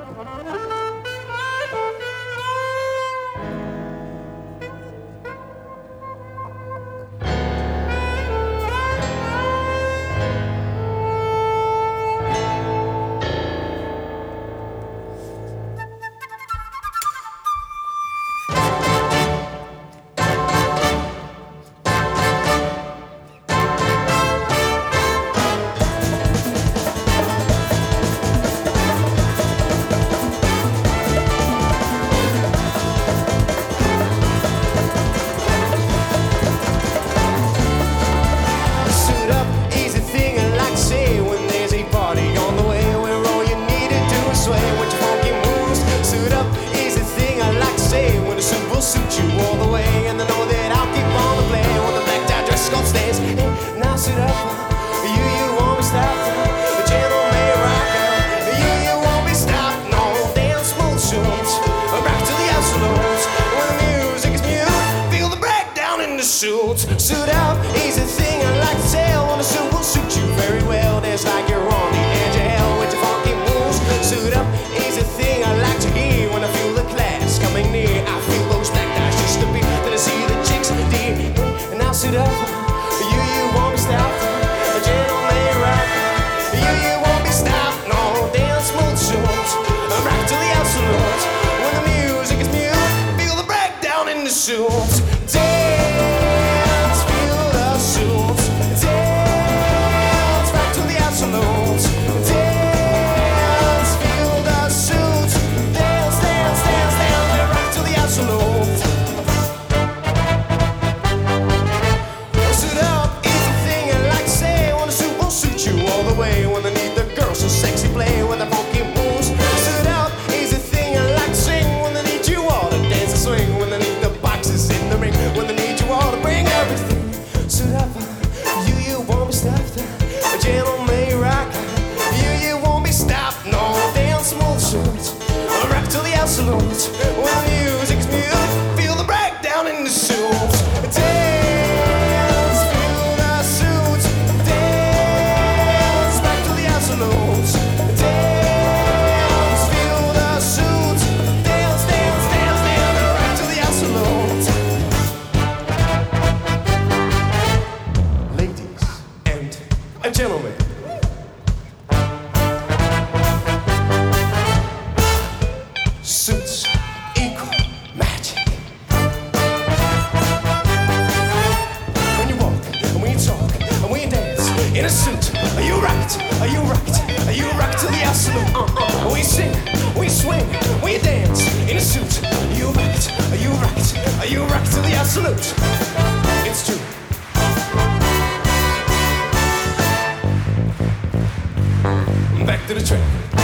Suit up, easy thing I like to tell. When a suit will suit you very well. Dance like you're on the edge of hell with your funky moves. Suit up, easy thing I like to hear. When I feel the class coming near, I feel those black eyes just a bit. Then I see the chicks dear. And now suit up, you won't be stopped. A gentleman rock, you won't be stopped. No, dance smooth suits, rock to the absolute. When the music is mute, feel the breakdown in the suits. Absolute. When the music's mute, feel the breakdown in the suits. Dance, feel the suits. Dance, back to the absolutes. Dance, feel the suits. Dance, dance, dance, dance, back to the absolutes. Ladies and gentlemen. Suits equal magic. When you walk, and when you talk, and when you dance in a suit, are you right? Are you right? Are you right to the absolute? When you sing, when you swing, when you dance in a suit, are you right? Are you right? Are you right to the absolute? It's true. Back to the track.